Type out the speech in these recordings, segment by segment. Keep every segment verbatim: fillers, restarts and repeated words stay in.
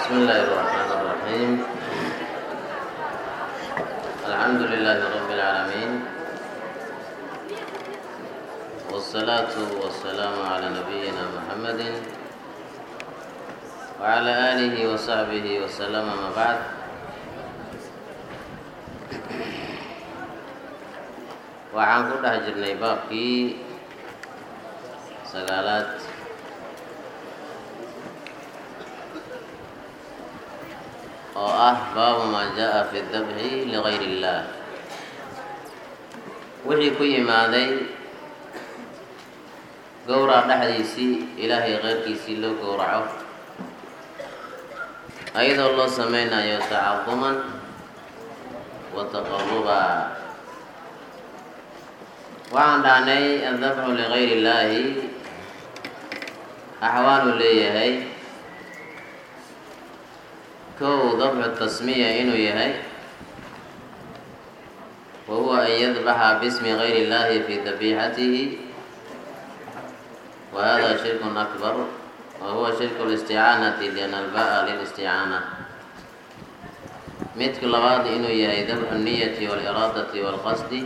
بسم الله الرحمن الرحيم الحمد لله رب العالمين والصلاة والسلام على نبينا محمد وعلى آله وصحبه وسلم ما بعد waxaan ku dhex jirnay baabkii sagaalaad oo ah baabu maa jaa fi dabxi ligayri illaah wixii ku yimaaday gowrac dhexdiisii ilaahay keyrkiisii loo gowraco ayadoo loo sameynayo tacaduman wa taqaruba waxaan dhahnay adabxu ligayri illaahi axwaalu leeyahay kow dabxu tasmiya inuu yahay wa huwa an yadbaxa bismi gayri illaahi fi dabixatihi wa hada shirkun akbar wa huwa shirku listicaanati liana albaa lilisticaana midka labaad inuu yahay dabxu niyati waliraadati walqasdi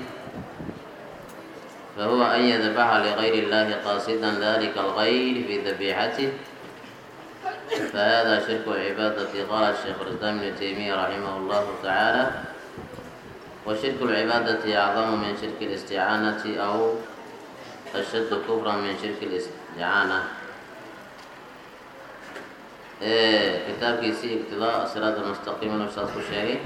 فهو أن يذبح لغير الله قاصدا ذلك الغير في ذبيحته فهذا شرك العبادة قال الشيخ الإسلام ابن تيمية رحمه الله تعالى وشرك العبادة أعظم من شرك الاستعانة أو أشد كفرا من شرك الاستعانة إيه كتاب كيسي اقتضاء الصراط المستقيم والأستاذ الشهيد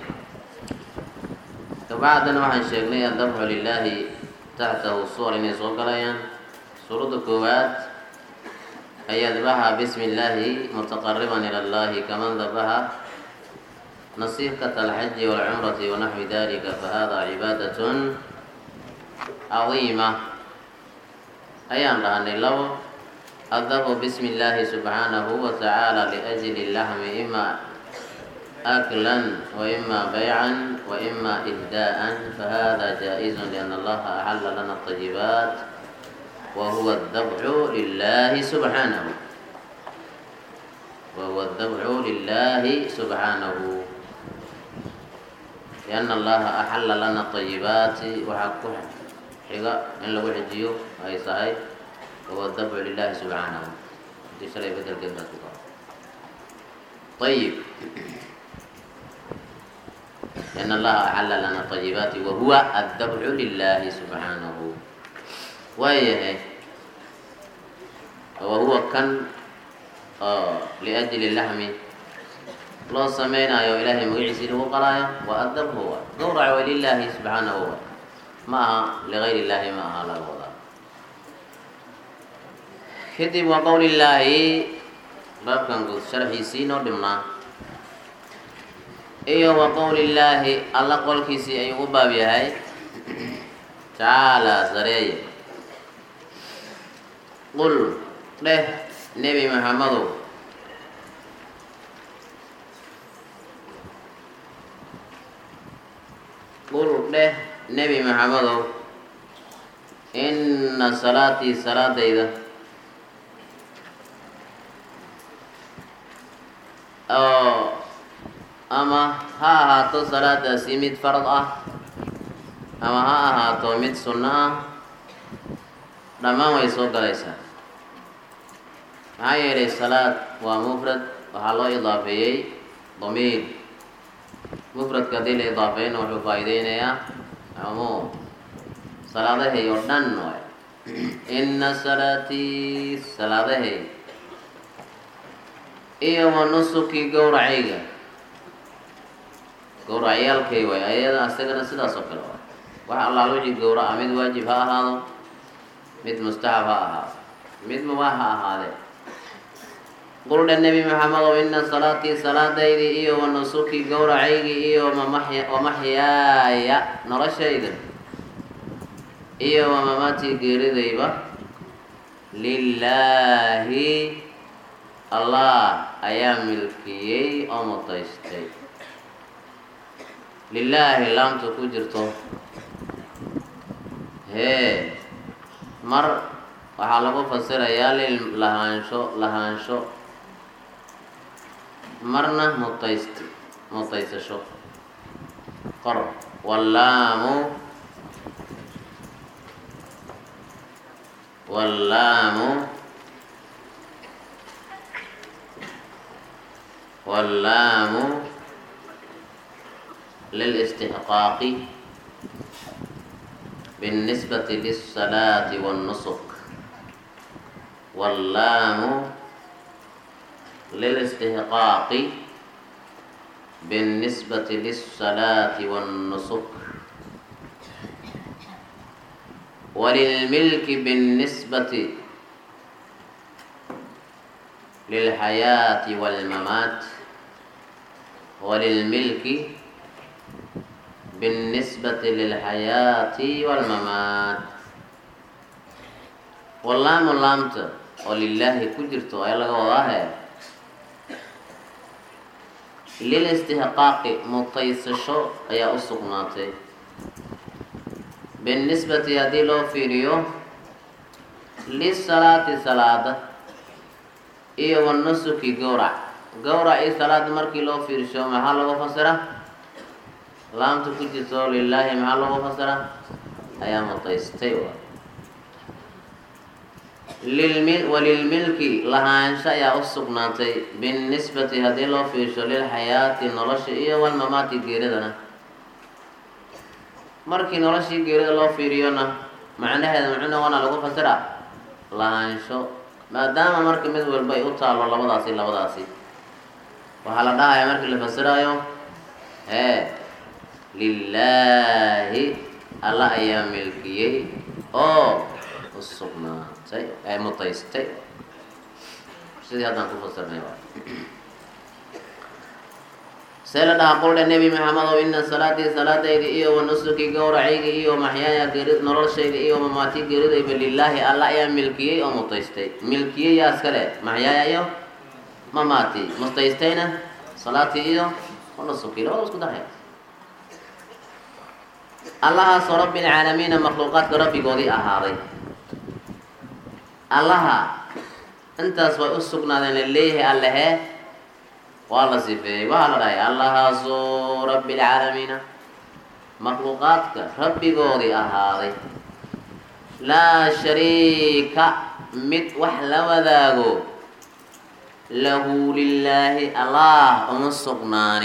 فبعد نوع الشيخنية الذبح لله taxtahu suwar inay soo galayaan suuradda koowaad an yadbaxa bismi illaahi mutaqariban ila allahi kaman dabaxa nasiikat alxaji walcumrati wanaxwi dalika fahada cibaadatun cadiima ayaan dhahanay labo adabxu bismi illaahi subxaanahu wa tacaala liajli laxmi ima أكلا وإما بيعا وإما إهداء فهذا جائز لأن الله أحل لنا الطيبات وهو الذبح لله سبحانه وهو الذبح لله سبحانه لأن الله أحل لنا الطيبات وحقه حقا إن لو حجيو أي صحيح وهو الذبح لله سبحانه تشري بدل كلمة طيب لأن الله أحل لنا الطيبات وهو الذبح لله سبحانه وهي وهو كان آه لأجل اللحم لو سمينا يا إلهي مجعسي له قرايا والذبح هو دورع ولله سبحانه هو ما لغير الله ما على الوضع كتب وقول الله باب كان شرحي سينو دمنا iyo wa qowlillaahi alla qolkiisii ayuu u baab yahay tacaalaa sareeye qul dheh nebi maxamedow qul dheh nebi maxamedow inna salaatii salaadayda oo ama ha ahaato salaadaasi mid farad ah ama ha ahaato mid sunno ah dhammaan way soo galaysaa maxaa yeelay salaad waa mufrad waxaa loo idaafeeyey damiir mufradka haddii la idaafeeyna wuxuu faa-ideynayaa cumuum salaadahay oo dhan waay inna salaatii salaadahay iyo wa nusuki gowracayga gowracyaalkay waay ayada asagana sidaas oo kale waay wax allaal wixii gowraca mid waajib ha ahaado mid mustaxab ha ahaado mid mubaax ha ahaadee quldha nebi maxamedow inna salaatii salaadaydii iyo wa nusuki gowracaygii iyo wamaxyaaya noloshayda iyo wamamaatii geeridayba lilaahi allah ayaa milkiyey oo mutaystay lilaahi laamta ku jirto hee mar waxaa lagu fasirayaa lil lahaansho lahaansho مرنا مطيست مطيست شو قر واللام واللام واللام للاستحقاق بالنسبة للصلاة والنسك واللام للاستحقاق بالنسبة للصلاة والنسك وللملك بالنسبة للحياة والممات وللملك بالنسبة للحياة والممات واللام لامت ولله كجرت أي لغة والله للاستحقاق مطيس شو أي أسقناتي بالنسبة هذه لو فيريو للصلاة صلاة إيه والنسك جورع جورع إيه صلاة مركي لو فيرشو محل وفسره لام تكجرت لله محل وفسره أيام مطيستيوه للمل وللملك لهانشا يا أسقناتي بالنسبة هذه لو في شو للحياة نرشئية والممات جيردنا مركي نرشي جيرد لو في ريونا معنى هذا معنى وانا لو فسرا لهانشو ما دام مركي مثل البيع طال ولا بداسي لا بداسي وحالا ده يا مركي اللي فسرا يوم ها لله الله أيام ملكيه أو السقنا سي أي مطيستي سيدي هذا نقول فسرنا سيلنا أقول النبي محمد إن الصلاة صلاة إيه والنسك جور عيق إيه ومحياي جريد نور شيء إيه ومماتي جريد إيه لله الله يا ملكيه أو مطيستي ملكيه يا سكلة محياي إيه مماتي مطيستينا صلاة إيه ونسك لا وسكت ده الله رب العالمين مخلوقات ربي قضي أهاري الله أنت سوى أسقنا لله الله والله سيفي والله راي الله رب العالمين مخلوقاتك ربي قولي أهاري لا شريك مت وحلا وذاقو له لله الله أمسقنان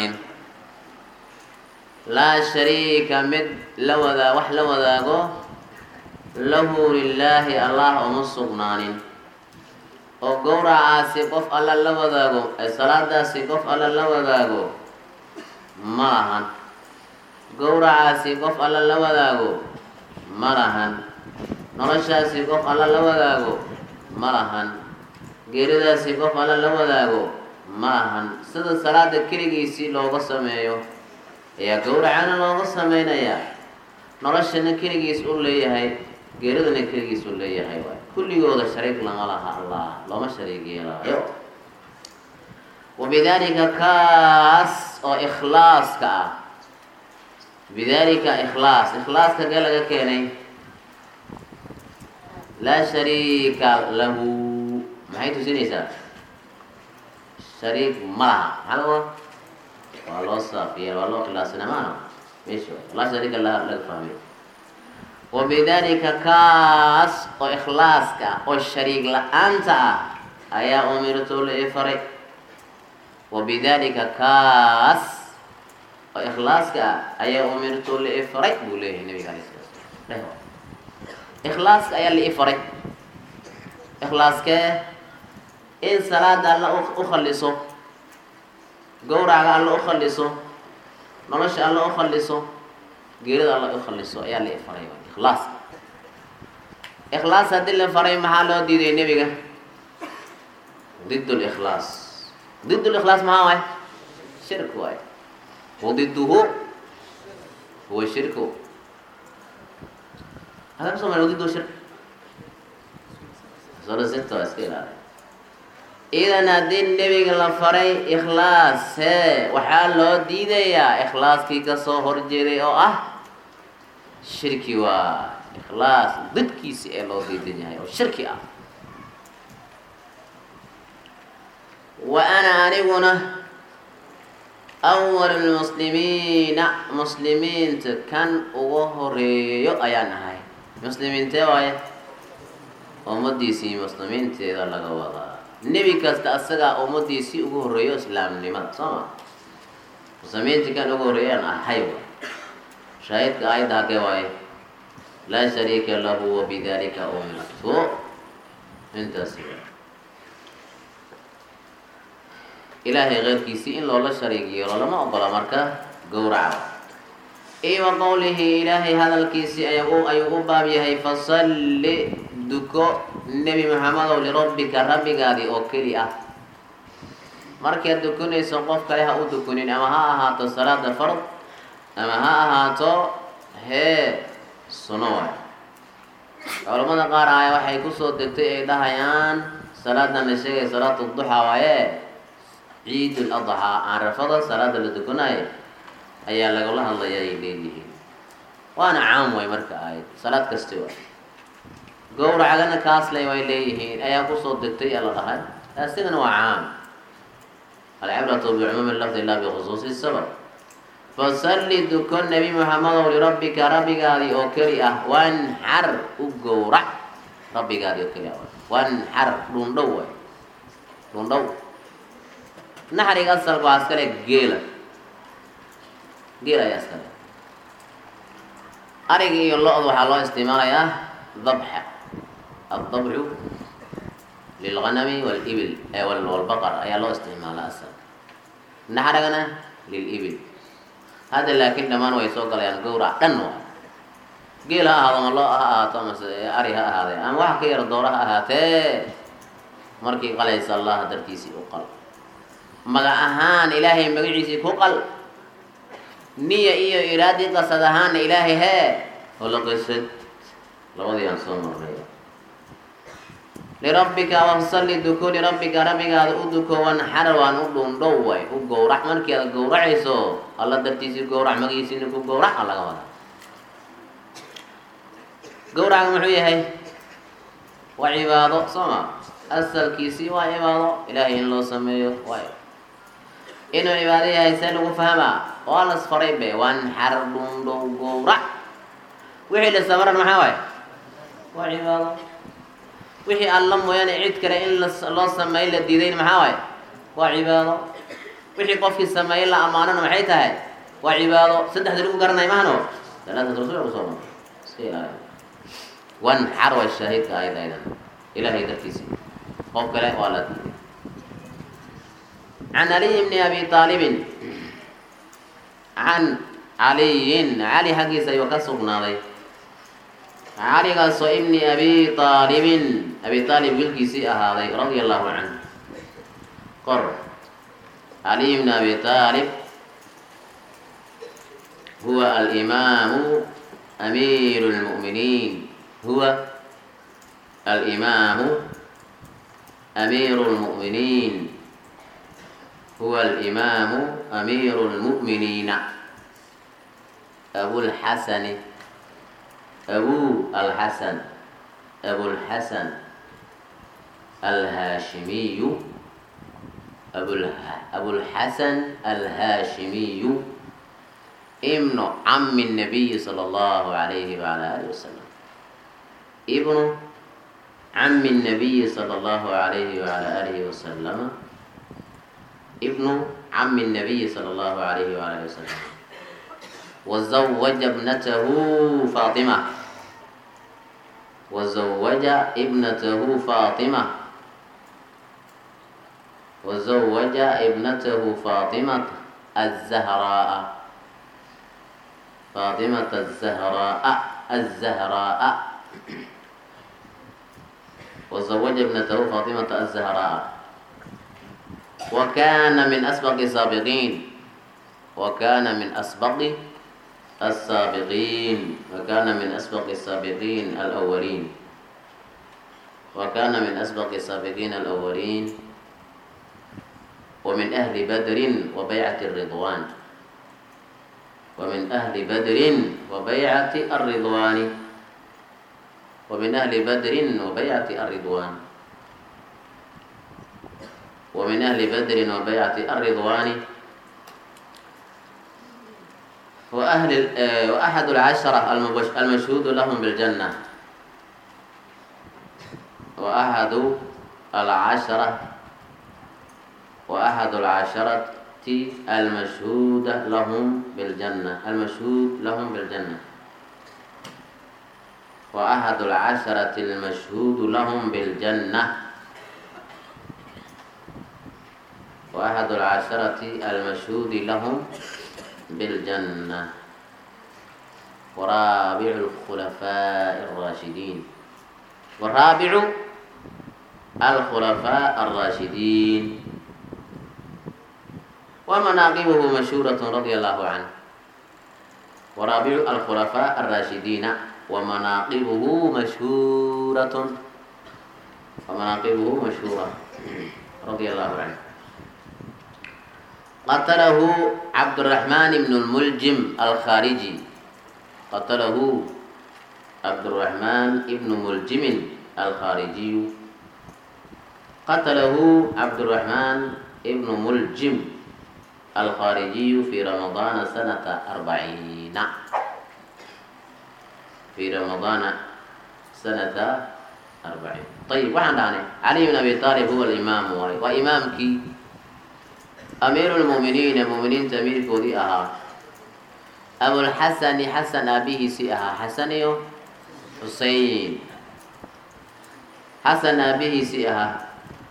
لا شريك مت لوذا وحلا وذاقو له لله الله أمسقنان oo gowracaasi qof alla la wadaago ee salaadaasi qof alla la wadaago ma lahan gowracaasi qof alla la wadaago ma lahan noloshaasi qof alla la wadaago ma lahan geeridaasi qof alla la wadaago ma lahan sida salaada keligiisii looga sameeyo ayaa gowracana looga samaynayaa noloshana keligiis u leeyahay geeridana keligiis u leeyahay waay kulligooda shariik lama laha allah looma shariik yeelaayo wabidaalika kaas oo ikhlaaska ah bidaalika ikhlaas ikhlaaska gee laga keenay laa shariika lahu maxay tusinaysaa shariik ma laha maxaa laga waa loo saafiya waa loo ikhlaasina maana meesha laa shariika laha laga fahmiyo وبذلك كاس وإخلاصك والشريك لأنت أيا أمرت لإفرق وبذلك كاس وإخلاصك أيا أمرت لإفرق بوليه النبي عليه الصلاة والسلام إخلاصك أيا لإفرق إخلاصك إن صلاة الله أخلصه قورع الله أخلصه نرش الله أخلصه geerida alla u khaliso ayaa la faray ikhlaas ikhlaas hadii la faray maxaa loo diiday nabiga ضد الإخلاص ضد الإخلاص ما هو شرك هو وضده هو الشرك هذا بس ما ضده شرك صار ستة أسئلة إذا نادين النبي قال فري إخلاص هي وحال لو ديده يا إخلاص كي كسو هرجري أو أه شركي وا إخلاص ضد كي سي لو ديده يا شركي أه وأنا أريبنا أول المسلمين مسلمين كان وهريو أيان هاي مسلمين تواي ومديسي مسلمين تيدا لغوادا نبي كاستا أسغا ومديسي وهريو إسلام نمات سما مسلمين كان وهريو أنا حيوة شاهد كآية داكي واي لا شريك له وبذلك أمرت انت سيئة إلهي غير كيسي إن لولا شريكي ولا ما أقبل مركا قورعا إي وقوله إلهي هذا الكيسي أيقو أيقو بابيه فصل دكو النبي محمد لربك ربك هذه أوكلي أه مركا دكوني سنقف كليها أو دكونين أما ها أهاتو صلاة فرض أما ها أهاتو هي سنوة علماء قال آية وحي كسو دكتي إيه دهيان صلاة النشيء صلاة الضحى وإيه عيد الأضحى عرفضة صلاة اللي تكوناي أيها لك الله الله يليه وأنا عام ويمرك آية صلاة كستوى قول عقلنا كاس لي ويليه أيها قصة الدكتي الله هاي أستغن وعام العبرة بعموم اللفظ الله بخصوص السبب فصلي دكون نبي محمد ولربك ربك هذه أوكريئة وانحر أقورع ربك هذه أوكريئة وانحر لندو لندو نحرق أصل وعسكري جيلة جيلة يا أسكري أريقي الله أضوح الله استمارة يا ضبح الضبح للغنم والإبل أي والبقر أي الله استمارة أصل نحرقنا للإبل هذا لكن ما نوي سوق لأن قورع تنوى جيلة هذا الله أهاتمس أريها هذا أم واحد كير دورها هاتي مركي قليس الله دركيسي أقل مغا أهان إلهي مغيسي كوكل نية إيو إرادي قصد أهان إلهي هي ولا قصد لوضي أنصوم الرئيب لربك وصلي دكو لربك ربك هذا أدكو وانحر وانودون دوي وقو رحمن كي هذا قو رعيسو الله درتيسي قو رح مغيسي نكو قو رح الله قوانا قو رح محوية هي وعباده صمع أسل كيسي وعباده إلهي إن لو سميه وعباده إنه عبادية يسألوا فهما ولا صفرين به وانحر دون دو قورع وحي لسمرا محاوي وعباده وحي اللهم ويانا عيد كلا إن الله سمى إلا الديدين محاوي وعباده وحي قفك السمى إلا أمانا وحيتها وعباده سدح دلوك قرنا إيمانه ثلاثة رسول رسول سيئة وانحر والشهيد كأيضا أيضا إلهي دركيسي قفك لا ولا ديدين عن علي بن أبي طالب عن علي علي حقي سيوكسرنا علي علي قصو ابن أبي طالب أبي طالب بالكيسي أهالي رضي الله عنه قر علي بن أبي طالب هو الإمام أمير المؤمنين هو الإمام أمير المؤمنين هو الإمام أمير المؤمنين أبو الحسن أبو الحسن أبو الحسن الهاشمي أبو أبو الحسن الهاشمي ابن عم النبي صلى الله عليه وعلى آله وسلم ابن عم النبي صلى الله عليه وعلى آله وسلم ابن عم النبي صلى الله عليه وعلى آله وسلم وزوج ابنته فاطمة وزوج ابنته فاطمة وزوج ابنته فاطمة الزهراء فاطمة الزهراء الزهراء وزوج ابنته فاطمة الزهراء وكان من أسبق السابقين وكان من أسبق السابقين وكان من أسبق السابقين الأولين وكان من أسبق السابقين الأولين ومن أهل بدر وبيعة الرضوان ومن أهل بدر وبيعة الرضوان ومن أهل بدر وبيعة الرضوان ومن أهل بدر وبيعة الرضوان وأهل ال- وأحد العشرة المبش- المشهود لهم بالجنة وأحد العشرة وأحد العشرة المشهود لهم بالجنة المشهود لهم بالجنة وأحد العشرة المشهود لهم بالجنة وأحد العشرة المشهود لهم بالجنة ورابع الخلفاء الراشدين والرابع الخلفاء الراشدين ومناقبه مشهورة رضي الله عنه ورابع الخلفاء الراشدين ومناقبه مشهورة ومناقبه مشهورة رضي الله عنه قتله عبد الرحمن بن الملجم الخارجي قتله عبد الرحمن بن ملجم الخارجي قتله عبد الرحمن بن ملجم الخارجي في رمضان سنة أربعين في رمضان سنة أربعين طيب وعند علي بن أبي طالب هو الإمام وإمامك أمير المؤمنين المؤمنين تمير كودي أها أبو الحسن حسن أبيه سيئها حسن يو حسين حسن أبيه سيئها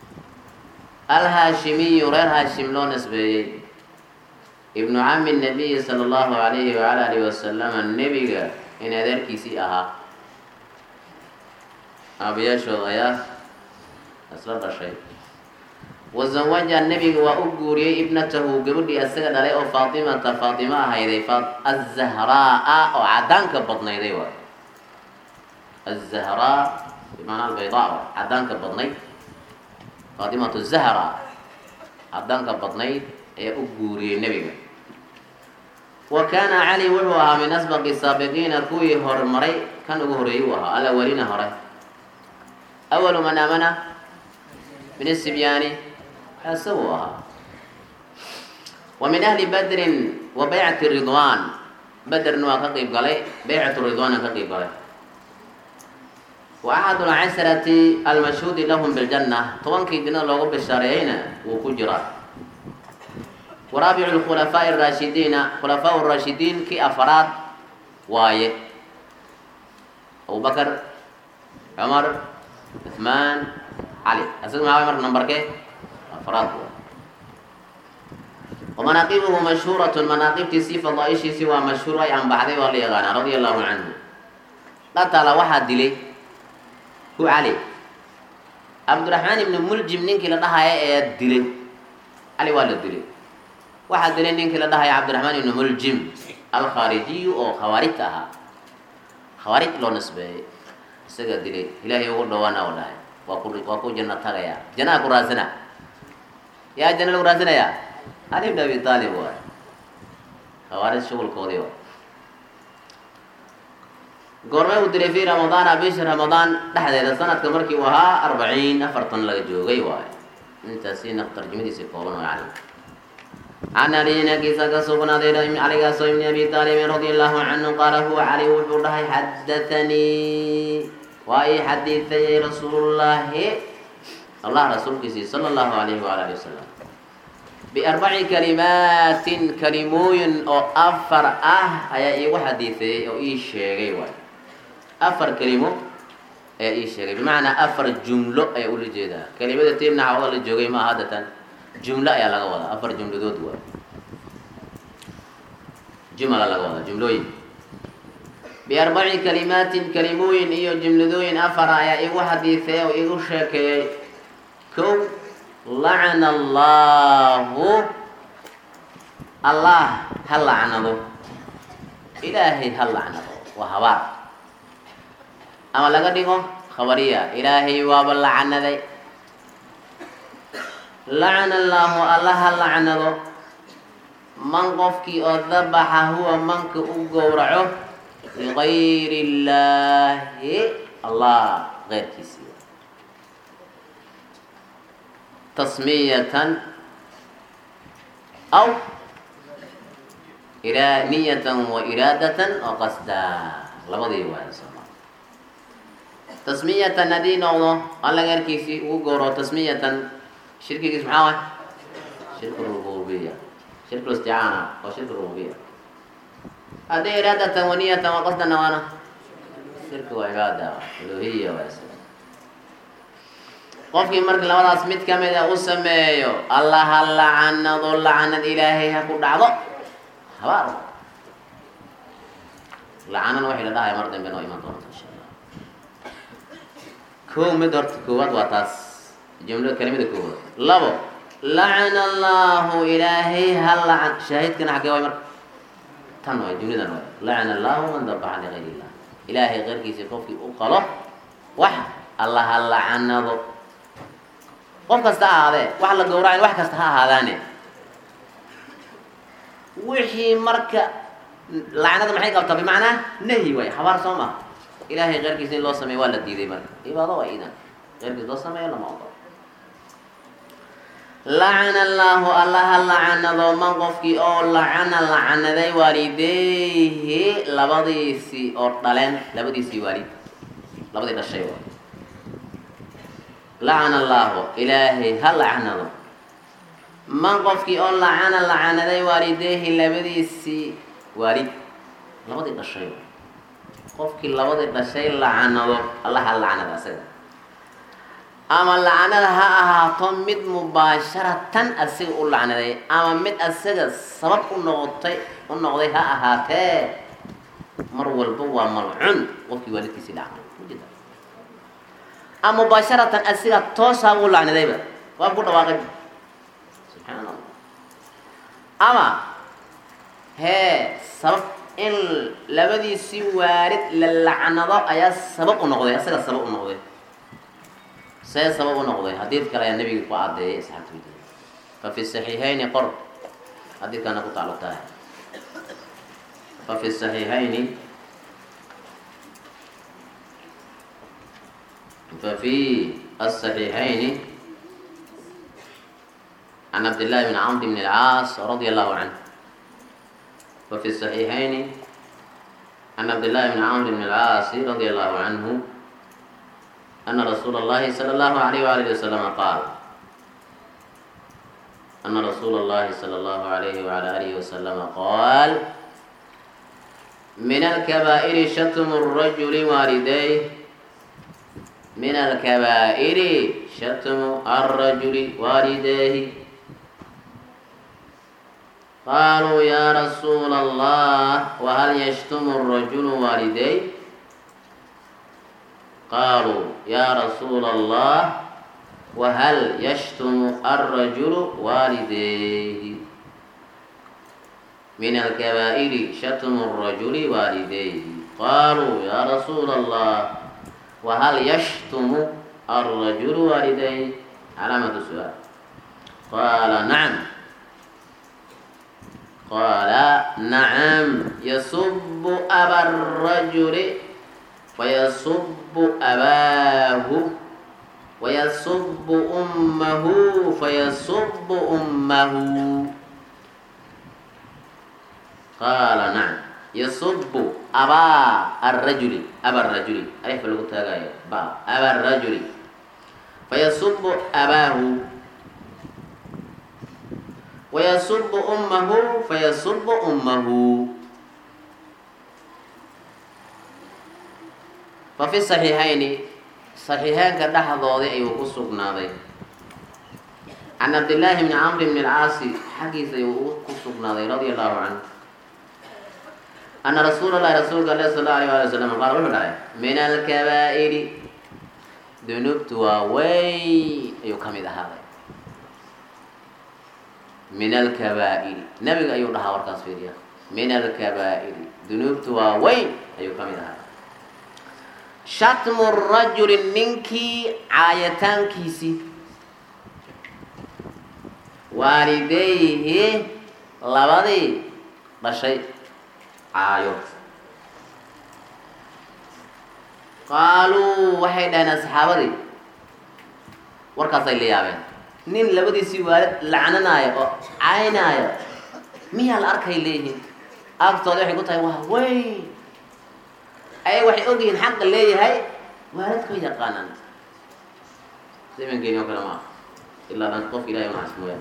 الهاشمي غير هاشم لون اسبه ابن عم النبي صلى الله عليه وعلى آله وسلم النبي إن ذلك سيئها أبيش وغياث أسرد الشيء وزوج النبي وأجوري ابنته قبل أسجد عليه فاطمة فاطمة هيدي فاط الزهراء أو عدانك بطني ديوا الزهراء بمعنى البيضاء عدانك بطني فاطمة الزهراء عدانك بطني هي أجوري النبي وكان علي وهو من أسبق السابقين كوي هرمري كان هريوها الأولين هري أول من آمن من السبيان سووها ومن أهل بدر وبيعة الرضوان بدر نوا كقيب قلي بيعة الرضوان كقيب قلي وأحد العشرة المشهود لهم بالجنة طبعا كيدنا لغو بالشارعين وكجرات ورابع الخلفاء الراشدين خلفاء الراشدين كي أفراد وايد أبو بكر عمر عثمان علي أسد معاوية مرة نمبر كي أفراد ومناقبه مشهورة مناقب تسيف الله إيشي سوى مشهورة عن بعضي والليغانا رضي الله عنه قتل واحد دلي هو علي عبد الرحمن بن ملجم نينكي لدها يا دلي علي والد دلي واحد دلي نينكي لدها يا عبد الرحمن بن ملجم الخارجي أو خوارجتها خوارج لو نسبة سجد دلي إلهي يقول دوانا ولا وأقول وأقول جنة تغيا جنة كراسنا يا جنة كراسنا يا علي بن أبي طالب هو خوارج شغل كوديو قرمه ودري في رمضان أبيش رمضان لحد إذا سنة كمركي وها أربعين أفرطن لجو جيواي أنت سين ترجمة دي سيقولون علي عن علي نكيسا كسوفنا دير علي كسو ابن أبي طالب رضي الله عنه قال هو علي وحده حدثني وأي حديث يا رسول الله الله رسولك صلى الله عليه وعلى وسلم بأربع كلمات كلموين أو أفر أه أي إيه حديثي أو إيه شيء أفر كلمة أي إيه شيء بمعنى أفر جملة أي أقول جدا كلمة تمنع والله الجوجي ما عادة جملة يا لغوا أفر جملة دو دوا جملة لغوا جملوين بأربع كلمات كلموين إيو جملدوين أفر أي إيه حديثي أو إيه شيء كو لعن الله الله هل لعنه إلهي هل لعنه وهوار أما لقد ديكو خبرية إلهي واب اللعنة ذي لعن الله الله هل لعنه من قفكي أذبح هو منك أقورعه لغير الله الله غير كيسي تسمية أو إلى نية وإرادة وقصدا لبضي واسما تسمية ندين الله الله غير كيسي وقرأ تسمية شركة سبحانه شرك الربوبية شرك الاستعانة وشرك الربوبية هذه إرادة ونية وقصدا نوانا شرك وعبادة ألوهية واسما qofkii marka labadaas mid ka mid ah uu sameeyo allah la'anado la'anad ilaahay ha ku dhacdo habaar la'anan waxa la dhahay mar dambe noo iman doonto insha Allah koo mid horta koowaad waa taas jumlo kalimada koowaad labo la'ana allahu ilaahay ha la'an shaahidkana xagee way marka tan way jumladan way la'ana allahu man dabaha li ghayri allah ilaahay ghayrkiisa qofkii u qalo wax allah ha la'anado qof kasta ahaadee wax la gowracayn wax kasta ha ahaadaane wixii marka lacnada maxay qabtaa bimacnaa nahyi waay habaar soo maha ilaahay keyrkiisa in loo sameeyo waa la diiday marka cibaado waa idan keyrkiis loo sameeyo lama ogolo lacana allaahu allaha lacanado man qofkii oo lacana lacanaday waalideyhi labadiisii oo dhaleen labadiisii waalid labadii dhashay waa lacana allaahu ilaahay ha lacanado man qofkii oo lacana lacanaday waalideyhi labadiisii waalid labadii dhashay qofkii labadii dhashay lacanado allah ha lacanada asaga ama lacanada ha ahaato mid mubaasharatan asiga u lacnaday ama mid asaga sabab u noqotay u noqday ha ahaatee mar walba waa malcun qofkii waalidkiisii lacnay ama mubaasharatan asiga toosaa u lacnadayba waa ku dhawaaqay subxaan allah ama hee sabab in labadiisii waalid la lacnado ayaa sabab u noqday asaga sabab u noqday see sabab u noqday xadiid kale ayaa nabiga ku caddeeyay asxaabtiisa fa fi saxiixayni qor xadiidkana ku tacalluq tahay fa fi saxiixayni ففي الصحيحين عن عبد الله بن عمرو بن العاص رضي الله عنه وفي الصحيحين عن عبد الله بن عمرو بن العاص رضي الله عنه أن رسول الله صلى الله عليه وآله وسلم قال أن رسول الله صلى الله عليه وعلى آله وسلم قال من الكبائر شتم الرجل والديه من الكبائر شتم الرجل والديه قالوا يا رسول الله وهل يشتم الرجل والديه قالوا يا رسول الله وهل يشتم الرجل والديه من الكبائر شتم الرجل والديه قالوا يا رسول الله وهل يشتم الرجل والديه علامة السؤال قال نعم قال نعم يسب أبا الرجل ويسب أباه ويسب أمه فيسب أمه قال نعم يسب أبا الرجل أبا الرجل ألف لغة تاغاية با أبا الرجل فيسب أباه ويسب أمه فيسب أمه ففي الصحيحين صحيحين كده ضوضي أيوه كسبنا عن عبد الله بن عمرو بن العاص حديث أيوه كسبنا رضي الله عنه أن رسول الله رسول الله صلى الله عليه وسلم قال من الكبائر ذنوب وين يكمل هذا من الكبائر نبي أيوه لها وركاس فيها من الكبائر ذنوب وين يكمل هذا شتم الرجل ننكي عايتان كيسي والديه لبدي بشيء عايو قالوا waxay dhahan asxaabadii warkaas ay leeyabeen nin labadiisii waalid lacnanayo oo caynaayo miyaa la arkay leeyihiin agtooda waxay ku tahay waa weyn ay waxay ogyihiin xaq leeyahay waalidku yaqaanaan simankeeni oo kale ma ilaa dan qof ilaahay ma asmooyaan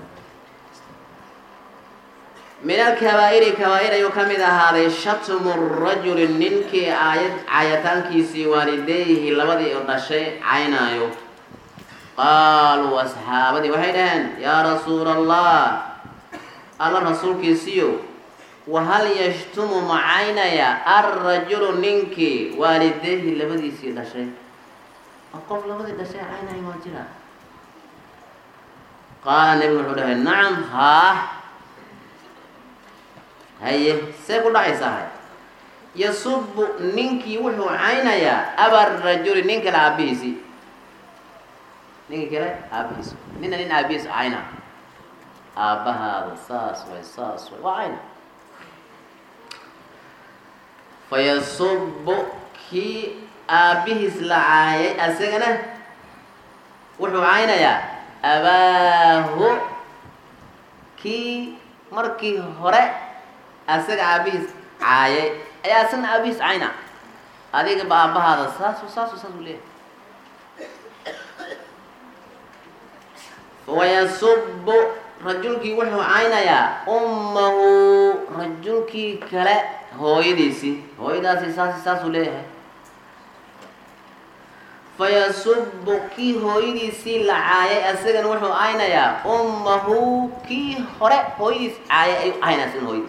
min alkabaa'iri kabaa'ir ayuu ka mid ahaaday shatmu rajuli ninkii aayad caayataankiisii waalideyhi labadii u dhashay caynaayo qaaluu asxaabadii waxay dhaheen yaa rasuula allah alla rasuulkiisiyo wahal yashtumu macaynaya alrajulu ninkii waalideyhi labadiisii dhashay qof labadii dhashay caynaya waa jira qaala nebigu wuxuu dhahay nacam haa haye see ku dhacaysahay yasubu ninkii wuxuu caynayaa abarajuli nin kale aabihiisi ninkii kale aabihiis nina nin aabihiis cayna aabbahaada saas way saas way waa cayna fayasubu kii aabihiis la caayay asagana wuxuu caynayaa abaahu kii markii hore asaga aabihiis caayay ayaa asagna aabihiis cayna adiga ba aabbahaada saas saas saas u leeyahay wayasubu rajulkii wuxuu caynayaa ummahu rajulkii kale hooyadiisii hooyadaasi saas saas u leeyahay fayasubu kii hooyadiisii la caayay asagana wuxuu caynayaa ummahu kii hore hooyadiis caayay ayuu caynaa asagana hooyadiis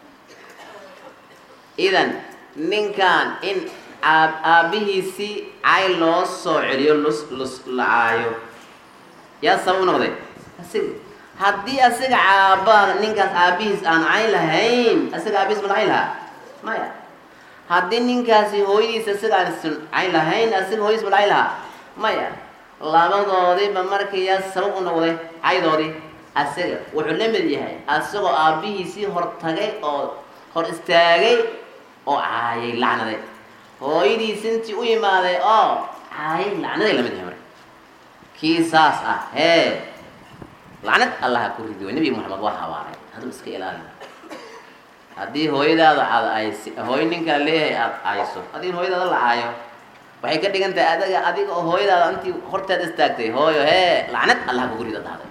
idan ninkan in aabbihiisii cay loo soo celiyo lus lus la caayo yaa sabab u noqday asiga haddii asiga caabbaha ninkaas aabbihiis aan cayn lahayn asiga aabihiis ma la cayn lahaa maya haddii ninkaasi hooyadiisa asiga aan isun cayn lahayn asiga hooyadiis ma la cayn lahaa maya labadoodiiba markii yaa sabab u noqday caydoodii asiga wuxuu la mid yahay asagoo aabbihiisii hor tagay oo hor istaagay oo caayay lacnaday hooyadiisi intii u yimaaday oo caayay lacnaday la mid yahay marka kii saas ah hee lacnad allaha ku ridiyo nebi moxamed waa habaaray hadduu iska ilaalin haddii hooyadaada aad aysi hooyo ninkaa leeyahay aada ayso haddii hooyadaada la caayo waxay ka dhigan tahay adaga adiga oo hooyadaada intii horteeda istaagtay hooyo hee lacnad allaha kugu rido dhahday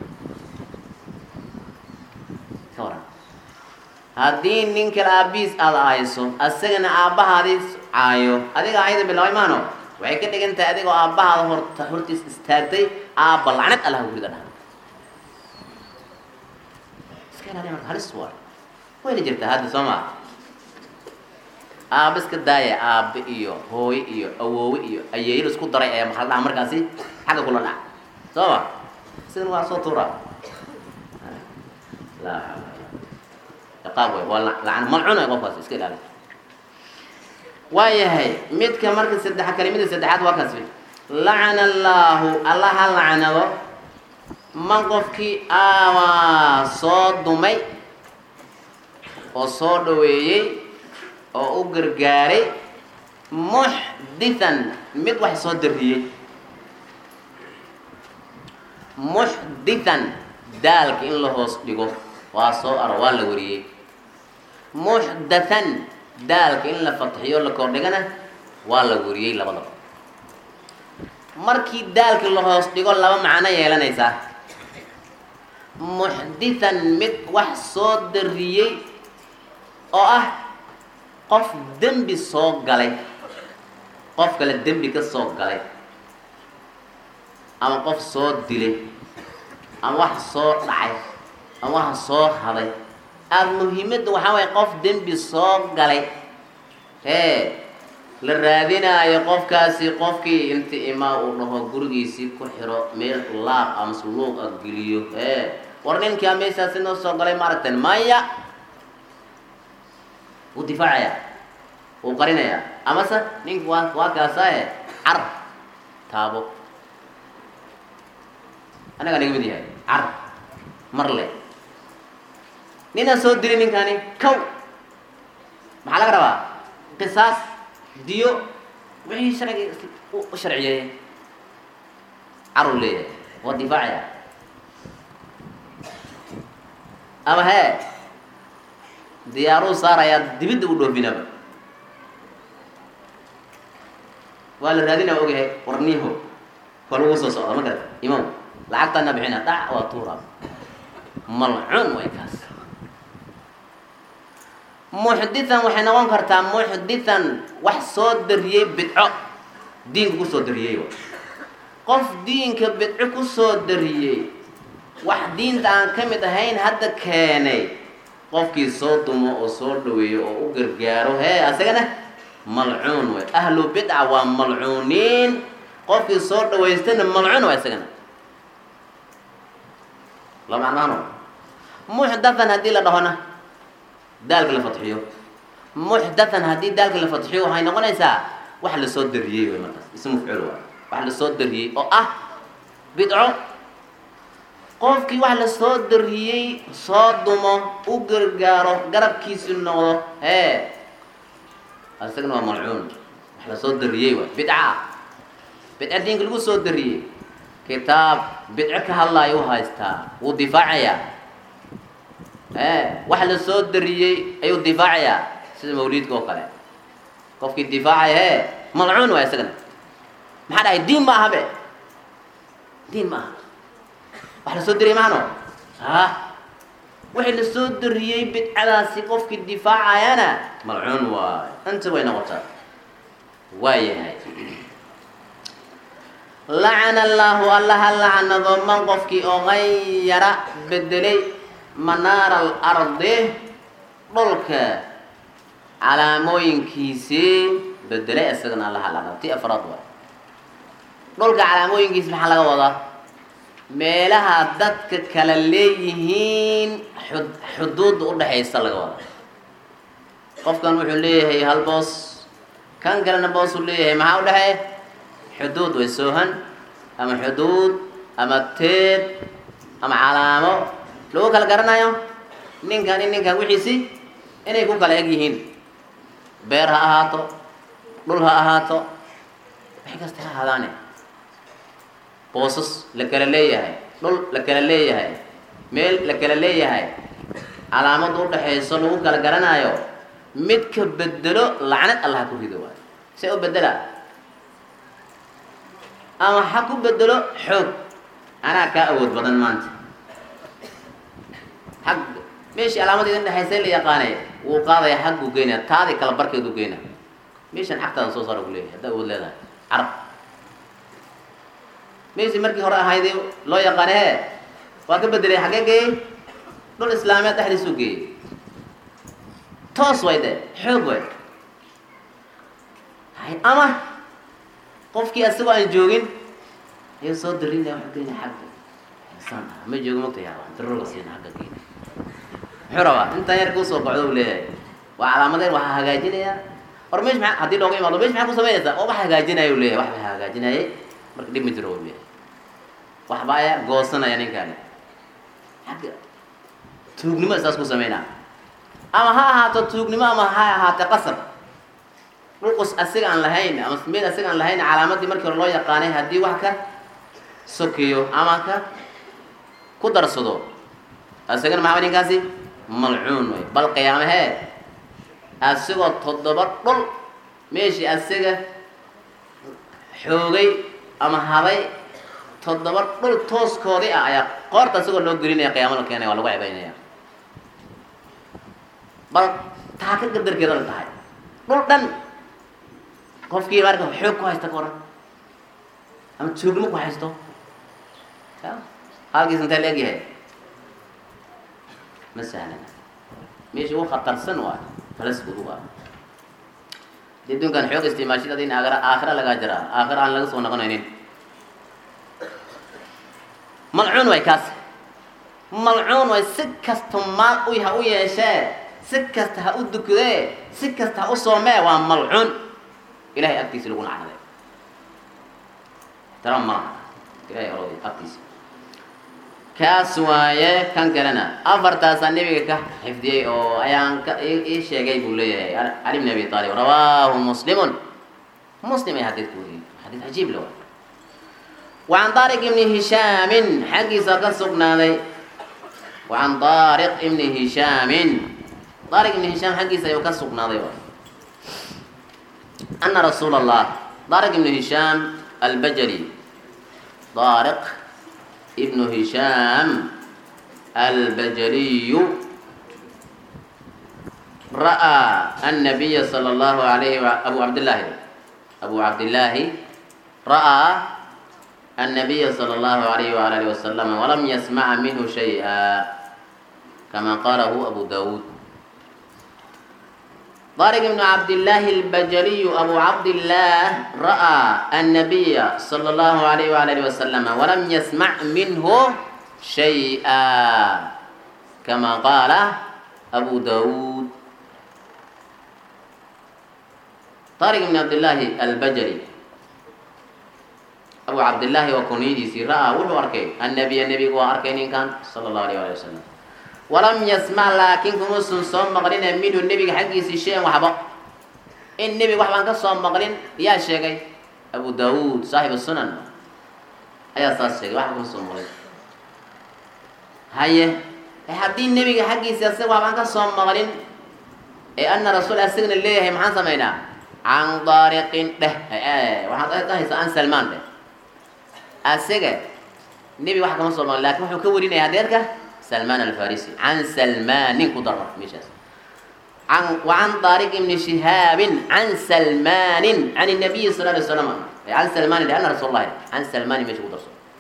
ka waran haddii nin kale aabbihiis aada ayso asagana aabbahaadiis caayo adiga ayada bilaabay maano waxay ka dhigan tahay adigoo aabbahaada horta hortiis istaagtay aabba lacnad allaha kugu rido dhahday iska ilaaliya marka halis waa wayna jirtaa hadda soo maa aabba iska daaya aabbe iyo hooye iyo awoowe iyo ayeeylo isku daray ee maxaa la dhaha markaasi xagga kula dhac soo ma sidana waa soo tuuraa laa ciqaab way waa lacan malcun ay qofkaasi iska ilaali waa yahay midka marka saddex kelimada saddexaad waa kasbi lacana allaahu allah ha lacnado man qofkii aawaa soo dumay oo soo dhaweeyey oo u gargaaray muxdithan mid wax soo darriyey muxdithan daalka in la hoos dhigo waa soo aro waa la wariyey muxdathan daalka in la fatxiyo la kordhigana waa la wariyey labadaba markii daalka la hoos dhigo laba macno yeelanaysaa muxdithan mid wax soo darriyey oo ah qof dembi soo galay qof kale dembi ka soo galay ama qof soo dilay ama wax soo dhacay ama wax soo haday aada muhiimadda waxaa waaya qof dembi soo galay hee la raadinaayo qofkaasi qofkii inti imaa uu dhaho gurigiisii ku xiro meel laaq ama suluuq a geliyo hee war ninkaa meeshaasi noo soo galay ma aragteen maya wuu difaacayaa wuu qarinayaa amase nink waa waa kaasaae car taabo anagaa naga mid yahay car mar le ninaa soo dilay ninkaani kow maxaa laga rabaa qisaas diyo wixii sharciga u sharciyeeyey caruu leeyahay waa difaacaya ama hee diyaaruu saarayaa dibidda u dhoofinaba waa la raadinaa ogahay warniiho waa lagu soo socda ma garata imaam lacagtana bixina dhac waa tuura malcuun way kaas muxdithan waxay noqon kartaa muxdithan wax soo dariyey bidco diinka ku soo dariyey qof diinka bidco ku soo dariyey wax diinta aan ka mid ahayn hadda keenay qofkii soo dumo oo soo dhaweeyo oo u gargaaro hee asagana malcuun way ahlu bidca waa malcuuniin qofkii soo dhawaystana malcuun waa isagana la macnaano muxdathan haddii la dhahona daalka la fatxiyo muxdathan haddii daalka la fatxiyo waxay noqonaysaa wax la soo dariyey way markaas ismu mafcuul waa wax la soo dariyey oo ah bidco qofkii wax la soo dariyey soo dumo u gargaaro garabkiisu noqdo hee asagana waa malcuun wax la soo dariyey waa bidca bidca diinka lagu soo dariyey kitaab bidco ka hadlaayo u haystaa wuu difaacayaa ee wax la soo dariyey ayuu difaacayaa sida mawliidka oo kale qofkii difaacaya hee malcuun waa isagana maxaa dhahay diin ma aha be diin ma aha wax la soo dariyey maano ha wixii la soo dariyey bidcadaasi qofkii difaacayana malcuun waay anta way noqotaa waayahay lacana allaahu allaha lacanado man qofkii oo gayara bedelay manaara alardi dhulka calaamooyinkiisii bedelay isagana allaha lacanado ti afraad waay dhulka calaamooyinkiisi maxaa laga wadaa meelaha dadka kala leeyihiin xud xuduudda udhaxaysa laga wada qofkan wuxuu leeyahay hal boos kan kalena boos uu leeyahay maxaa udhexeeya xuduud way soohan ama xuduud ama teed ama calaamo lagu kala garanayo ninkan in ninkan wixiisi inay ku kala eg yihiin beer ha ahaato dhul ha ahaato waxay kasta ha ahaadaane boosas la kala leeyahay dhul la kala leeyahay meel la kala leeyahay calaamad u dhaxayso lagu kala garanayo midka bedelo lacnad allah ku rido waay see u bedela ama ha ku bedelo xoog anaa kaa awood badan maanta xag meeshii calaamad idin dhexaysay la yaqaanay wuu qaadaya xagguu geynaya taadii kala barkeedu geyna meeshan xagtaada soo saara ku leeyahay haddaa awood leedahay carab meeshii markii hore ahayd loo yaqaane he waa ka bedelay xaggee geeyey dhul islaameed dhexdiisuu geeyey toos way de xoog way ama qofkii asagoo aan joogin ayuu soo darinaya waxa geynaya xagga saan ah ma joogo mogta yaa daroga siina xagga geynaya muxuu rabaa intaan yar kuu soo bocdo uu leeyahay waa calaamadeen waxaa hagaajinaya hor meesh maa haddii looga imaado meesh maxaa ku samaynaysaa oo wax hagaajinaya uu leeyahay wax ba hagaajinayay marka dhib ma jiro uu leeyahay waxba ayaa goosanaya ninkaani xagga tuugnimo isaas ku samaynaa ama ha ahaato tuugnimo ama ha ahaato qasab dhulqus asiga aan lahayn ama meel asiga aan lahayn calaamadii markii hore loo yaqaanay haddii wax ka sokeeyo ama ka ku darsado asagana maxaa ninkaasi malcuun way bal qiyaame hee asigoo toddoba dhul meeshii asiga xoogay ama haday toddoba dhul tooskoodii ah ayaa qoorta asigoo loo gelinaya qiyaamo la keenaya waa lagu cebaynaya bal taa ka gadarkeeda la tahay dhul dhan qofkii marka xoog ku haysta ka waran ama tuugnimo ku haysto halkiis intee la egyahay ma sahlana meeshii u khatarsan waa falasbudu waa dee dunkan xoog isticmaashid adin aakhira aakhira lagaa jiraa aakhira aan laga soo noqonaynin malcuun way kaas malcuun way si kasta maal u ha u yeeshee si kasta ha u dukdee si kasta ha u soomee waa malcuun ilahay agtiisa lagu nacnaday tara maaha ilahay alooday agtiisa kaas waaye kan kalena afartaasaa nebiga ka xifdiyey oo ayaan ka ii sheegay buu leeyahay cali bn abi aalib rawaahu muslimun muslim ay xadiidku wariyey xadiid cajiib le waa wacan daariq ibni hishaamin xaggiisa ka sugnaaday wacan daariq ibni hishaamin طارق بن هشام حقي سيكسق ناضي أن رسول الله طارق بن هشام البجري طارق ابن هشام البجري رأى النبي صلى الله عليه وسلم أبو عبد الله أبو عبد الله رأى النبي صلى الله عليه وآله وسلم ولم يسمع منه شيئا كما قاله أبو داود طارق بن عبد الله البجلي أبو عبد الله رأى النبي صلى الله عليه وآله وسلم ولم يسمع منه شيئا كما قال أبو داود طارق بن عبد الله البجلي أبو عبد الله وكنيدي رأى وحو أركي النبي النبي هو أركين كان صلى الله عليه وسلم ولم يسمع لكن كنوس صوم مقرين منه النبي حقي شيء وحبا النبي وحبا كصوم مقرين يا شيخ أبو داود صاحب السنن أي أساس شيخ وحبا كصوم مقرين هاي حدين النبي حقي سياسة وحبا كصوم مقرين أن رسول السجن اللي هم حان سمينا عن طارق ده وحبا كهيس عن سلمان ده السجن النبي وحبا كصوم مقرين لكن وحبا كورين يا ديرك سلمان الفارسي عن سلمان كدر ميشاس عن وعن طارق بن شهاب عن سلمان عن النبي صلى الله عليه وسلم عن سلمان لأن رسول الله عن سلمان مش كدر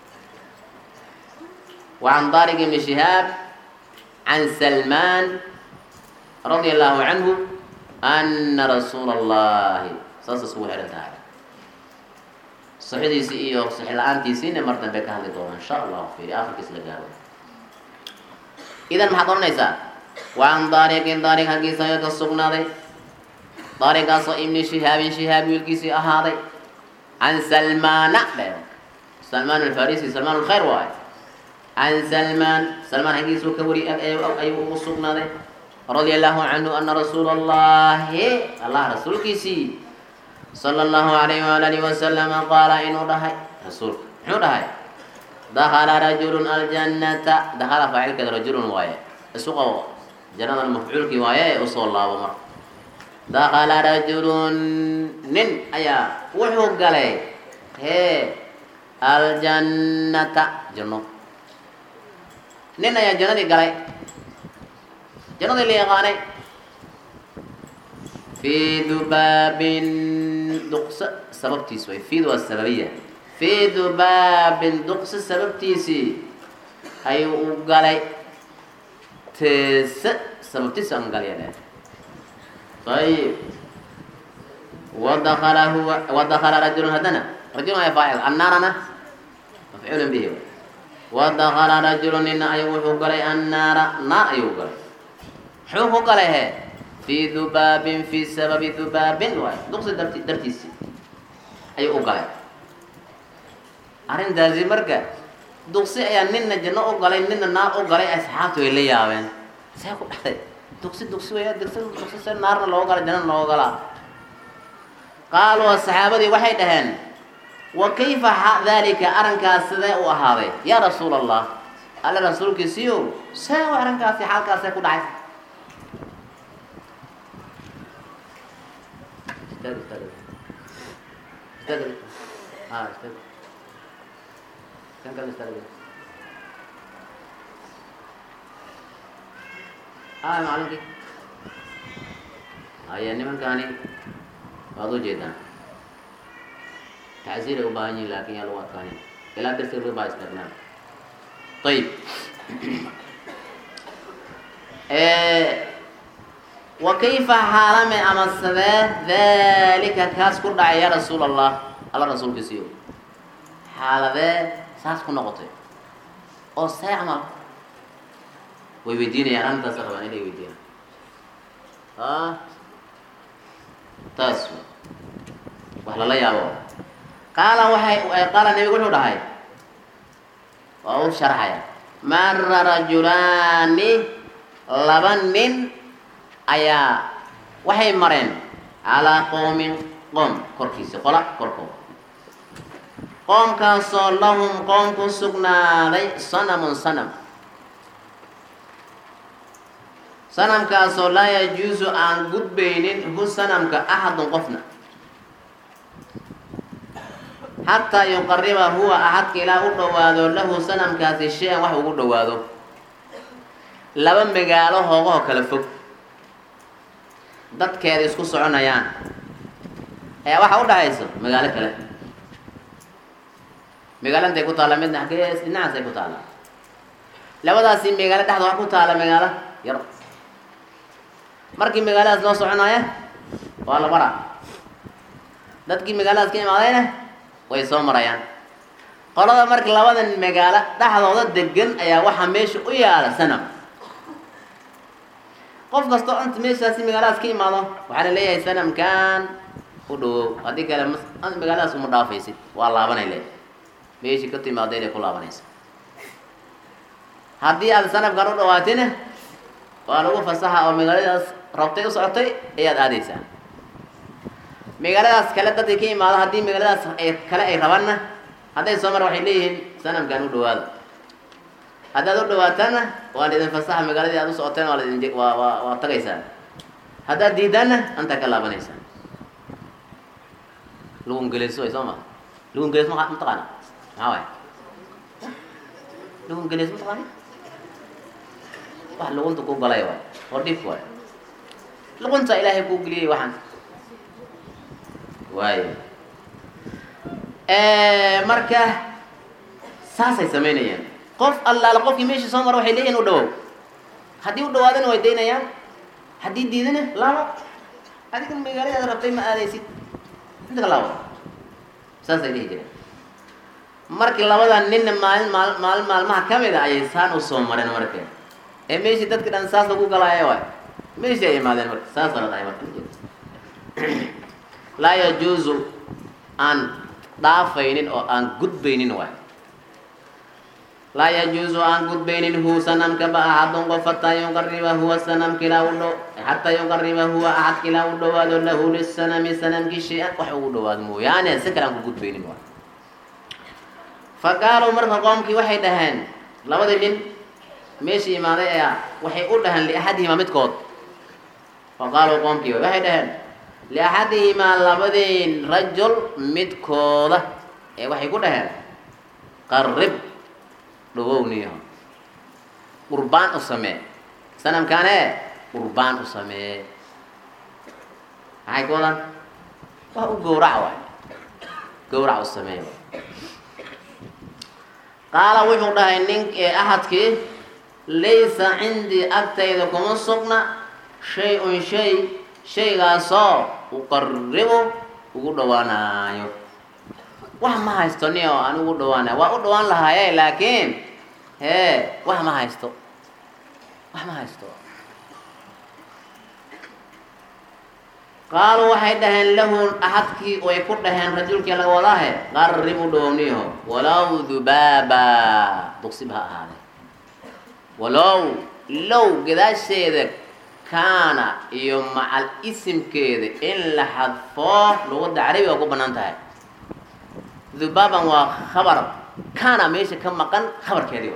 وعن طارق بن شهاب عن سلمان رضي الله عنه أن رسول الله صلى الله عليه وسلم صحيح دي سي او صحيح الان تي سي مرتين بك هذه ان شاء الله في اخر كيس لقاله إذا ما حضرنا إذا وعن طارق طارق حقي سيد السقنا ذي طارق أصو ابن شهاب شهاب يلقي أهاذي عن سلمان سلمان الفارسي سلمان الخير واحد عن سلمان سلمان حقي سوكوري أي أي السقنا ذي رضي الله عنه أن رسول الله الله رسول كيسي صلى الله عليه وآله وسلم قال إنه رهي رسول شو رهي دخل رجل الجنة دخل فاعل كذا رجل وايه السوق جنان المفعول كي وايه وصل الله ومر دخل رجل نن أيا وحو قالي هي الجنة جنة نن أيا جنة قالي جنة اللي قالي في ذباب دقس سبب تسوي في ذو السببية في ذباب دقس سبب تيسي أي وقالي تس سبب تيس أنقال يعني طيب ودخل هو ودخل رجل هدنا رجل ما يفعل النار أنا مفعول به ودخل رجل إن أيوه قالي النار نار أيوه قالي حوه قالي في ذباب في سبب ذباب دقس درتيسي أيوه قالي أرين دازي مركا دقسي أيا نين جنة أو قلي نين النار أو قلي أصحابه اللي ياوين سيأكل أحد دقسي دقسي ويا دقسي دقسي سر نار لو قلي جنة لو قلا قالوا الصحابة دي واحد هن وكيف ذلك أرنك السداء وهذا يا رسول الله على رسول كسيو سوى أرنك في حال كاسة كل عايز استدل استدل استدل آه استدل كم كم استدل آه معلوم كي آه يعني من كاني بعضو جدا تعزير وباني لكن يلوات كاني إلا تسير بايس كرنا طيب إيه وكيف حرم أمس ذلك كاس كل يا رسول الله الله رسول كسيو حال ذا ساس كنا قطع أو سيعمل ويدينا يا أنت سخبان إلي ويدينا ها تاسو وحلا لا يابو قال وحي قال النبي يقول له هاي أو شرحه مر رجلان لبن أيا وحي مرين على قوم قوم كركيس قلا كركو قوم كسر لهم قوم كسقنا لي صنم صنم sanam kaasoo laa yajuusu aan gudbaynin hu sanamka axadun qofna xataa yuqariba huwa axadka ilaa u dhowaado lahu sanamkaasi shay-an wax ugu dhowaado laba magaalo hoogaho kala fog dadkeeda isku soconayaan ayaa waxaa u dhahayso magaalo kale magaalo intay ku taalla midna xagee dhinacaas ay ku taalla labadaasi magaalo dhexda wax ku taalla magaalo yar markii magaaladaas loo soconaya waa la maraa dadkii magaaladaas ka imaadayna way soo marayaan qolada marka labadan magaalo dhexdooda degan ayaa waxaa meesha u yaala sanam qof kastoo anta meeshaasi magaaladaas ka imaado waxaa la leeyahay sanamkan u dhawow haddii kale anta magaaladaas uma dhaafaysid waa laabanay le meeshii ka timaaday inay ku laabanaysa haddii aad sanamkan u dhawaatina waa lagu fasaxa oo magaaladaas rabtay u socotay ayaad aadaysaa magaaladaas kale dadkii ka imaado haddii magaaladaas ay kale ay rabanna hadday soo mara waxay leeyihiin sanamkan u dhawaado haddaad u dhawaataanna waa la idin fasaxa magaaladii aad u socoteen waa laidin waa waa waa tagaysaan haddaad diidaanna antaa ka laabanaysaa lugun geleys way soo maa lugun geleys ma mataqaana maxaa waay lugun geleys mataqaani wax lugunta ku galay waay oo dhib waay lugunta ilaahay kuu geliyay waxaan waayo marka saasay samaynayaan qof allaala qofkii meeshii soo mara waxay leeyihin u dhawow haddii u dhawaadana way daynayaan haddii diidana laabo adiga magaaladaad rabtay ma aadaysid inta ka laabo saasay dhihi jireen markii labadan ninna maalin maal maalin maalmaha ka mid a ayay saan u soo mareen marka ee meeshii dadka dhan saas lagu galaayo waay meeshii ay imaadeen marka saasa la dhahay marka laa yajuusu aan dhaafaynin oo aan gudbaynin waay laa yajuusu aan gudbaynin hu sanamka ba axadun qof hataa yuqariba huwa sanamka ilaa u dhow xataa yuqariba huwa axadka ilaa u dhowaado lahu lisanami sanamkii shay-an wax ugu dhowaado mooyaane si kale aan ku gudbaynin waay fa qaaluu marka qoomkii waxay dhaheen labadii nin meeshii imaaday ayaa waxay u dhaheen liaxadihimaa midkood fa qaaluu qoomkii waxay dhaheen liaxadihimaa labadiin rajul midkooda ee waxay ku dhaheen qarib dhawowniyaho qurbaan u samee sanamkaane qurbaan u samee maxay ka wadaan waa u gowrac waay gowrac u samee qaala wuxuu dhahay nink ee ahadkii laysa cindii agtayda kuma sugna shay-un shay shaygaasoo uqaribu ugu dhawaanaayo wax ma haysto ni oo aan ugu dhawaanayo waa u dhawaan lahaaye laakiin hee wax ma haysto wax ma haysto qaaluu waxay dhaheen lahu axadkii way ku dhaheen rajulkii laga wadaahe qarib u dhawowniyaho walow dubaaba duqsib ha ahaade walow low gadaasheeda kaana iyo macal isimkeeda in la xadfoo luqadda carabi waa ku bannaan tahay dubaaban waa khabar kaana meesha ka maqan khabarkeedii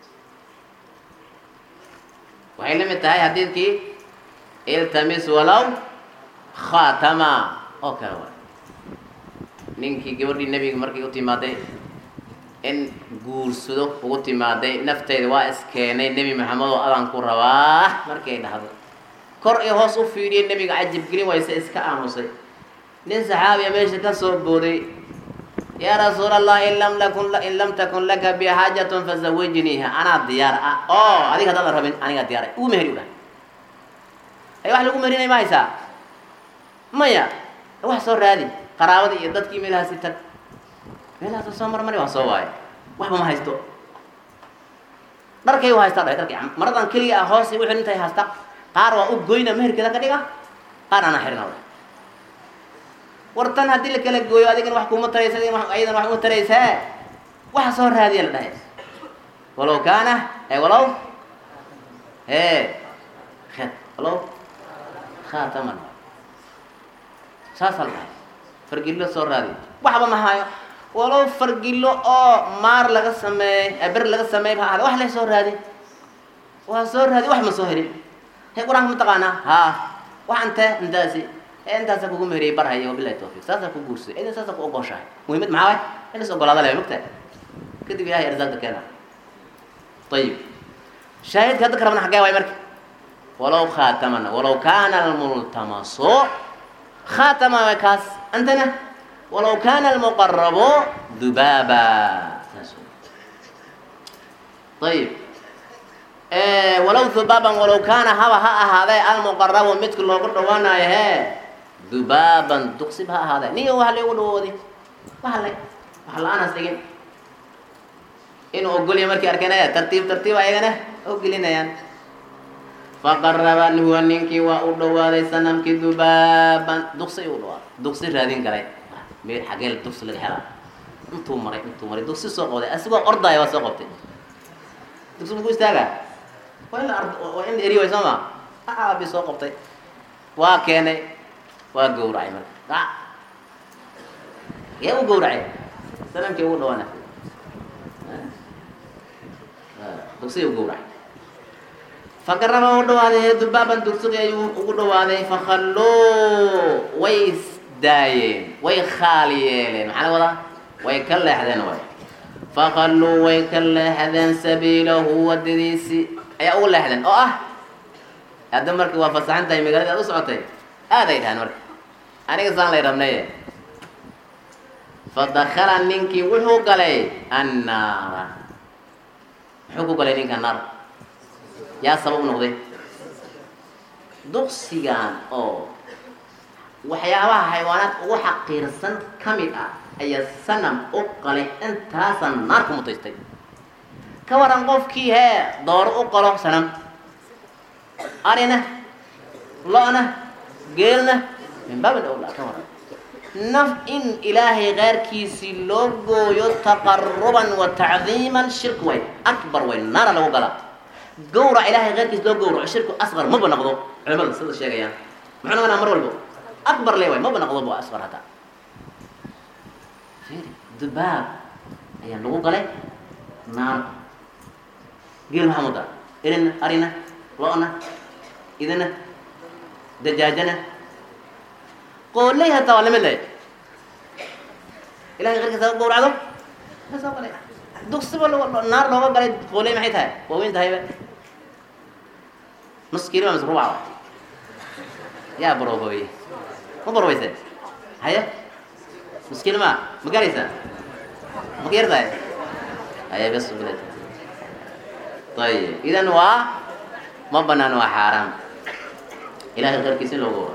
waxay la mid tahay xadiidkii iltamis walow khaatama oo kale waay ninkii gabadhii nebiga markay u timaaday in guursado ugu timaaday nafteyda waa iskeenay nebi maxamed oo adaan ku rabaa markii ay dhahdo kor iyo hoos u fiidhiyay nebiga cajabgelin wayse iska aamusay nin saxaabiya meesha ka soo booday yaa rasuul allah in lam lakun in lam takun laka bixaajatun fazawijniiha anaa diyaar ah oo adiga haddaad rabin anigaa diyaar ugu meheri u dhahay ay wax lagu meherinay ma haysaa maya wax soo raadi qaraabada iyo dadkii meelahaasi tag meelahaas soo marmari waa soo waaye waxba ma haysto dharkay u haystaa dhahay dharkay maradan keliya ah hoos wixii intay haysta qaar waa u goyna meherkeeda ka dhiga qaar ana xirina dhahay wartan haddii la kala gooyo adigana wax kuma taraysa ayadan wax uma taraysaa waxa soo raadiya la dhahay walow kaana e walow hee walow khaataman saasa la dhahay fargillo soo raadiya waxba ma hayo walow fargillo oo maar laga sameey ber laga sameey ha ahada wax la soo raadi waa soo raadi wax ma soo helin هي قرآن متقانا ها وأنت انتاسي أنت سأكون مهري برهاي وبالله التوفيق سأكون قرصي إذا سأكون أقوشاي مهمة معاي إنه سأقول هذا لا مكتئ كده بيها إرزاق كنا طيب شاهد كده كرمنا حاجة واي مرك ولو خاتمنا ولو كان الملتمس خاتم وكاس أنتنا ولو كان المقرب ذبابا طيب إيه ولو ذبابا ولو كان هوا هذا المقرب مثل لو قلت وانا هي ذبابا تقصبها هذا نيو هل يقولوا ذي وهلا وهلا أنا سجن إنه أقول يا مركي أركنا ترتيب ترتيب أيغنا أقول لنا يعني فقربا هو نينكي وأدوا ليس نمكي ذبابا دقسي ودوا دقسي رادين كلاي مير حاجة دقسي للحلا أنتم مري أنتم مري دقسي سوق وده أسبوع أرض يا وسوق بتي دقسي مكوي استاجا وين أرض وين إريو يسمع آه بسوق بتي وكاني وجورعي مر لا يا وجورعي سلام كي ودوا أنا دقسي وجورعي فقربا ودواده دبابا دقسي ودواده فخلوا ويس داين ويخاليين محل ولا ويكل حدن وي فخلوا ويكل حدن سبيله ودريسي أي أول حدن أو أه هذا مرك وفصحن تاي مقالة هذا صعتي هذا يدهن مرك أنا كسان لي رمنيه فدخل نينكي وحو قلي النار حكو قلي نينك النار يا سبب نقضي دقسيان أو وحياها حيوانات وحقيرسن كمية أي سنم أقلي أنت سن نارك متستي كوران قف كي هي دور أقله سنم أرينا لأنا قيلنا من باب الأولى كوران نف إن إلهي غير كيسي لوجو يتقربا وتعظيما شرك وين أكبر وين نار لو قلا جورا إلهي غير كيس لوجو الشرك أصغر ما بنقضه عمل صدق شيء يعني معنا أنا مرة والبو أكبر ليه ما بنقضه بو أصغر هذا فيري دباب يعني لو قلا نار قيل محمود إرنا أرينا لأنا إذنا دجاجنا قول لي هتا ولا ملي إلهي غير كذا قول عدم بس أقول لي دكس ولا النار لو قال قول لي ما حيتها وين تهيبه نص كيلو مزروع واحد يا بروبوي مو بروبوي سه هيا نص كيلو ما مقاريسة مقير ده هيا بس بلد طيب إذا نوا ما بنا نوا حرام إلهي غير كيسين لو قول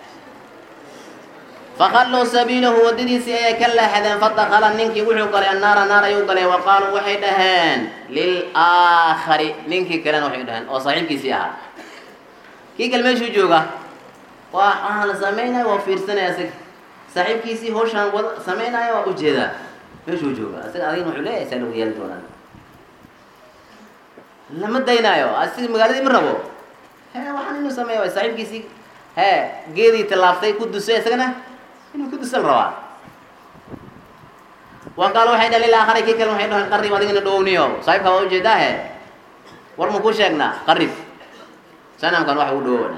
فخلوا سبيله ودريسي أي كلا حدا فدخل نينكي وحو قال النار نار يوقل وقالوا وحي دهان للآخر نينكي كلان وحي دهان وصاحب كيسيها كي كلمة شو جوغا وأهل سمينا وفيرسنا يا سك صاحب كيسي هوشان سمينا يا وجهدا ما شو جوغا أسك أدين وحولي يسألوا يلدونا لما دينا يو أسك مقالة دي مربو ها وحن إنه سمينا صاحب كيسي ها جيدي تلافتي كدوسي سكنا إنه كدوس الروا وقالوا حيدا للآخر كي كلمة حيدا قرب ما دينا دونيو صاحب كوا وجهدا ها ورمكوشنا قرب سنام كان واحد ودونا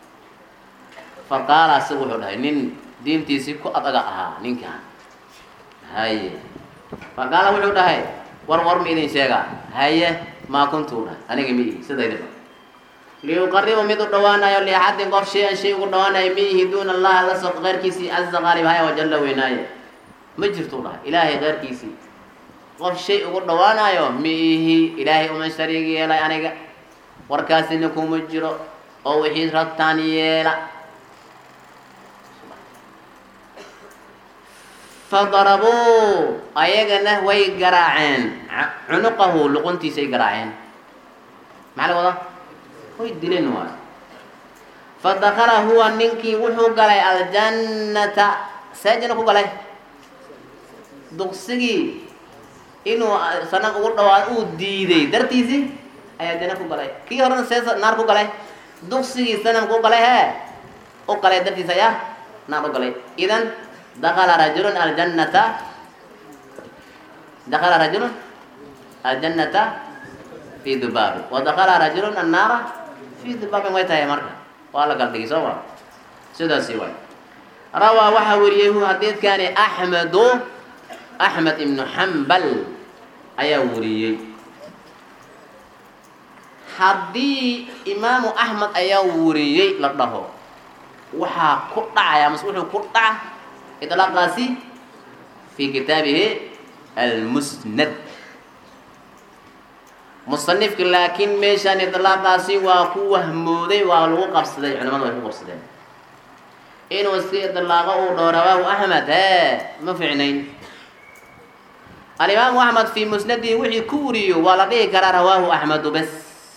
فقال سووا هذا نين دين تيسيكو أتقاها نين كان هاي فقال وحده هاي ور ور مين شيئا هاي ما كنتونا أنا جميل سدايد ليقرب ميت دوانا يلي حد قف شيء شيء دوانا يميه دون الله لا سق غير كيسي عز غالب هاي وجل ويناي مجرتونا إلهي غير كيسي قف شيء دوانا يوم ميه إلهي ومن شريك يلا أنا warkaasina kuma jiro oo wixii rabtaan yeela fadarabuu ayagana way garaaceen cunuqahu luquntiisay garaaceen maxaa la wadaa way dileen waa fadakhala huwa ninkii wuxuu galay aljannata saajina ku galay dugsigii inuu sanad ugu dhawaad uu diiday dartiisii ayaa jana ku galay kii horena seesa naar ku galay dugsigii sanam ku galay hee u galay dartiisa ayaa naar u galay idan dakhala rajulun aljannata dakhala rajulun aljannata fi dubaabi wa dakhala rajulun annaara في باب ما يتهي مرة ولا قال دقي سوا سيدا سواي روى وحوريه حديث كان أحمد أحمد بن حنبل أيا وريه حدي إمام أحمد أيا وريه لده وحا قطع يا مسؤول قطع إطلاق راسي في كتابه المسند مصنف لكن ميشان إطلاق راسي وقوة مودي ولو قبصدي علماء ولو قبصدي إنه سيد الله رواه أحمد ها ما في عينين الإمام أحمد في مسنده وحي كوري ولديه كرا رواه أحمد بس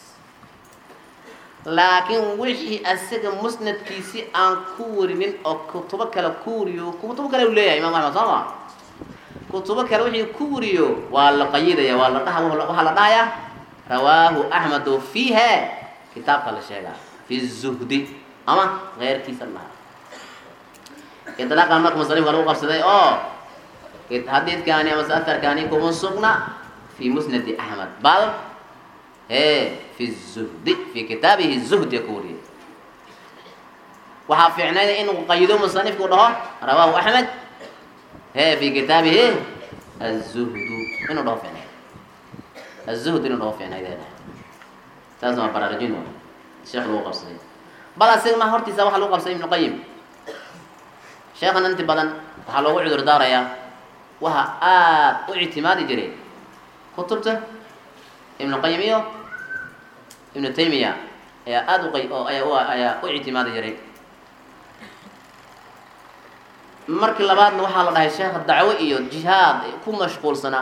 لكن وحي أسد مسند كيسي أن كوري من كتبك كوريو كتبك ليه إمام أحمد صلى كتبك وحي كوريو ولا قيد يا ولا ده ولا ده رواه أحمد فيها كتاب قال الشيخ في الزهد أما غير كيس الله إطلاق المك مصرف ولو قصدي أو حديث كان مسأثر كان يكون سقنا في مسند أحمد بل هي في الزهد في كتابه الزهد يقول وحافظنا إنه قيدوا مصنف كله رواه أحمد هي في كتابه الزهد إنه رافعنا الزهد إنه رافعنا إذا لازم أبرر جنون الشيخ لو قصدي بل أسير ما هرتي سواء لو قصدي ابن القيم شيخنا أنت بدن وحلو عذر داريا وها آد اعتماد جري كتبته ابن القيم إيوه ابن تيمية يا آد قي أو يا يا اعتماد جري مرك لبعض نوحى الله الشيخ الدعوة إيوه جهاد كم مشغول سنة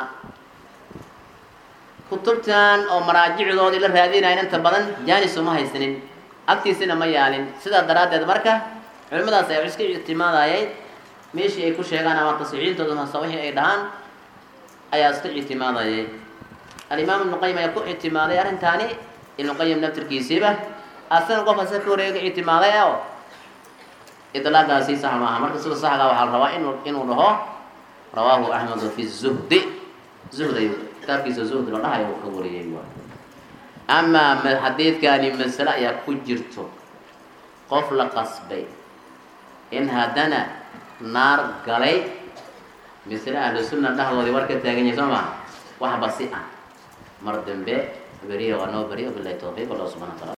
كتبتان أو مراجع ذو إلى هذين أين أنت بدن جاني سما هاي سنين أكتي سنة ما يعلن سيدا درات هذا مركه علماء سيعرفك اعتماد أيد ماشي أي كل شيء أنا ما تصعيد تدهم صويه أيضاً أي أستطيع اعتماد أيد الإمام ابن القيم يقول اعتماد أيد ثاني ابن القيم نفس الكيسبة أصلاً قف سكور اعتماد أيد إطلاق أسيس صح معه مركز سل صح قال رواه إنه إنه رواه رواه أحمد في الزهد زهد أيوه تركيز الزهد الله يوكبر أيوه أما الحديث كان مسألة يكون جرته قفل قصبي إن هدنا نار قلي مثل أهل السنة ده هو ذي وركة تاجين يسمع واحد بسيطة مرد به بريء ونو بريء بالله توفيق الله سبحانه وتعالى